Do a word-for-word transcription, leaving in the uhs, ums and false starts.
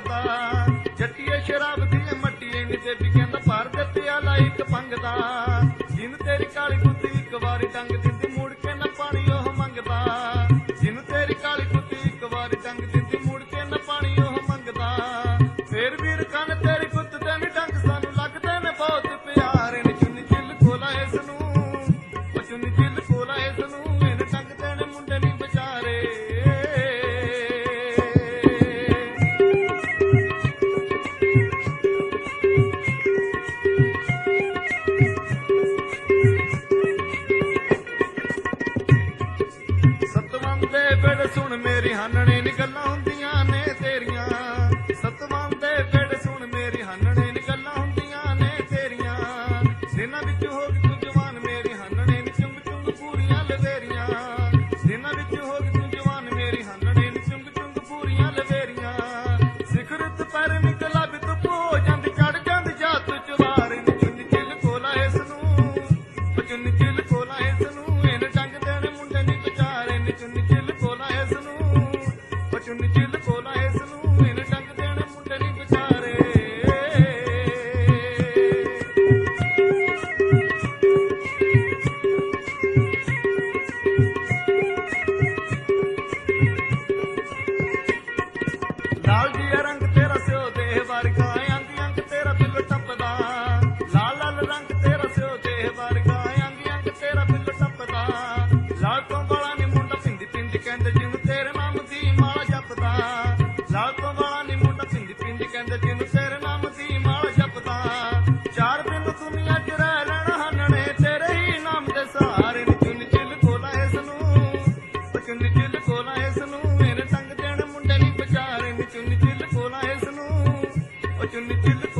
ਮੰਗਦਾ। ਜੱਟੀਏ ਸ਼ਰਾਬ ਦੀ ਮੱਟੀਏ ਨੀ ਬੇਬੀ ਕਹਿੰਦਾ ਭਰ ਦੇ ਪਿਆਲਾ ਇੱਕ ਭੰਗ ਦਾ। ਜਿਹਨੂੰ ਤੇਰੀ ਕਾਲੀ ਕੁੱਤੀ ਇੱਕ ਵਾਰੀ ਡੰਗ ਦਿੰਦੀ ਮੁੜ ਕੇ ਨਾ ਪਾਣੀ ਉਹ ਮੰਗਦਾ। ਜਿਹਨੂੰ ਤੇਰੀ ਕਾਲੀ ਕੁੱਤੀ ਇੱਕ ਵਾਰੀ ਡੰਗ ਦਿੰਦੀ ਮੁੜ ਕੇ ਨਾ ਪਾਣੀ ਉਹ ਮੰਗਦਾ। ਫੇਰ ਵੀਰ ਕੰਨ ਤੇਰੀ ਕੁੱਤ ਦੇ ਨੀ ਡੰਗ ਸਾਨੂੰ ਲੱਗਦੇ ਨੇ ਬਹੁਤ ਪਿਆਰੇ ਨੇ। ਚੁੰਨੀ ਚਿੱਲ ਕੋਲਾ ਇਸ ਨੂੰ ਉਹ ਚੁੰਨੀ ਚਿੱਲ ਕੋਲਾ ਇਸ ਨੂੰ ਇਹਨੇ ਡੰਗ ਦੇਣੇ ਮੁੰਡੇ ਨੀ ਵਿਚਾਰੇ। ਸਤਵੰਦ ਦੇ ਵੇੜੇ ਸੁਣ ਮੇਰੀ ਹਾਨਣੇ ਨੀ ਗੱਲਾਂ ਹੁੰਦੀਆਂ ਨੇ ਤੇਰੀਆਂ। ਸਤਵੰਦ ਦੇ ਵੇੜੇ ਸੁਣ ਮੇਰੀ ਹਾਨਣੇ ਨੀ ਗੱਲਾਂ ਹੁੰਦੀਆਂ ਨੇ ਤੇਰੀਆਂ। ਦਿਨਾਂ ਵਿੱਚ ਹੋ ਗਈ ਤੂੰ ਜਵਾਨ ਮੇਰੀ ਹਾਨਣੇ ਨੀ ਚੁੰਗ ਚੁੰਗ ਪੂਰੀਆਂ ਲਵੇਰੀਆਂ। ਦਿਨਾਂ ਵਿੱਚ ਹੋ ਗਈ ਤੂੰ ਜਵਾਨ ਮੇਰੀ ਹਾਨਣੇ ਨੀ ਚੁੰਗ ਚੁੰਗ ਪੂਰੀਆਂ ਲਵੇਰੀਆਂ। ਸਿਖਰਤ ਪਰ ਨਿਕਲਾ ਵੀ ਤੂੰ ਹੋ ਜਾਂਦੀ ਚੜ ਜਾਂਦੀ ਜਾਤ ਚਵਾਰੇ ਨੀ। ਚੁੰਨੀ ਚਿੱਲ ਕੋਲਾ ਇਸ ਨੂੰ ਉਹ ਚੁੰਨੀ ਚਿੱਲ ਕੋਲਾ ਇਸ ਨੂੰ ਇਹਨੇ ਡੰਗ ਦੇਣੇ ਮੁੰਡੇ ਨੀ ਵਿਚਾਰੇ ਨੀ। ਚੁੰਨੀ ਚਿੱਲ ਕੋਲਾ ਇਸ ਨੂੰ ਉਹ ਚੁੰਨੀ ਚਿੱਲ ਕੋਲਾ ਇਸ ਨੂੰ ਇਹਨੇ ਡੰਗ ਦੇਣੇ ਮੁੰਡੇ ਨੀ ਵਿਚਾਰੇ। ਲਾਲ ਜੀਆ ਰੰਗ ਤੇਰਾ ਸਿਓ ਦੇਹ ਵਰਗਾ ਅੰਗ ਅੰਗ ਤੇਰਾ ਬਿੱਲ ਟੱਪਦਾ। ਲਾਲ ਲਾਲ ਰੰਗ ਤੇਰਾ ਸਿਓ ਦੇਹ ਵਰਗਾ ਅੰਗ ਅੰਗ ਤੇਰਾ ਬਿੱਲ ਟੱਪਦਾ। ਲਾਲ ਤੋਂ ਵਾਲਾ ਨੀ ਮੁੰਡਾ ਪਿੰਦੀ ਪਿੰਦੀ ਕਹਿੰਦੇ ਜਿਹਨੂੰ ਤੇਰੇ ਨਾਮ ਦੀ ਮਾਲਾ ਜਪਦਾ। ਲਾਲ ਤੋਂ ਵਾਲਾ ਨੀ ਮੁੰਡਾ ਪਿੰਦੀ ਪਿੰਦੀ ਕਹਿੰਦੇ ਜਿਹਨੂੰ ਤੇਰੇ ਨਾਮ ਦੀ ਮਾਲਾ ਜਪਦਾ। ਚਾਰ ਦਿਨ ਦੁਨੀਆ ਚ ਰਹਿ ਲੈਣਾ ਹਾਨਣੇ ਤੇਰੇ ਹੀ ਨਾਮ ਦੇ ਸਹਾਰੇ ਨੀ। ਚੁੰਨੀ ਚਿੱਲ ਕੋਲਾ ਇਸ ਨੂੰ ਉਹ ਚੁੰਨੀ ਚਿੱਲ ਕੋਲਾ ਇਸ ਨੂੰ ਇਹਨੇ ਟੰਗ ਦੇਣੇ ਮੁੰਡੇ ਨੀ ਵਿਚਾਰੇ ਨੀ। ਚੁੰਨੀ ਚਿੱਲ ਕੋਲਾ ਇਸ ਨੂੰ ਉਹ ਚੁੰਨੀ ਚਿੱਲ